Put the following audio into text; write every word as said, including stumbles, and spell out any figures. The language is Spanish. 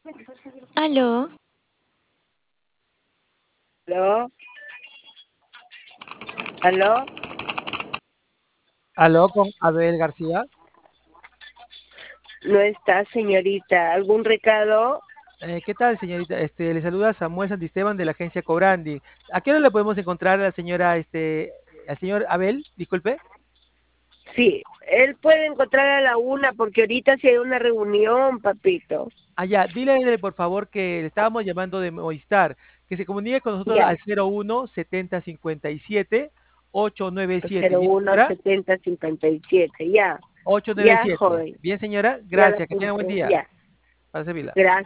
¿Aló? ¿Aló? ¿Aló? Aló, con Abel García. No está, señorita. ¿Algún recado? Eh, ¿qué tal, señorita? Este, le saluda Samuel Santisteban de la agencia Cobrandi. ¿A qué hora le podemos encontrar a la señora, este, al señor Abel? Disculpe. Sí, él puede encontrar a la una porque ahorita sí hay una reunión, papito. Allá, dile por favor que le estábamos llamando de Movistar, que se comunique con nosotros Ya, al cero uno setenta cincuenta y siete ochocientos noventa y siete. cero Bien, uno señora. setenta cincuenta y siete. Ya, ochocientos noventa y ya, siete. joven. Bien, señora. Ya la Gracias. Que tenga buen apunté. día. Ya, Para servirla. gracias.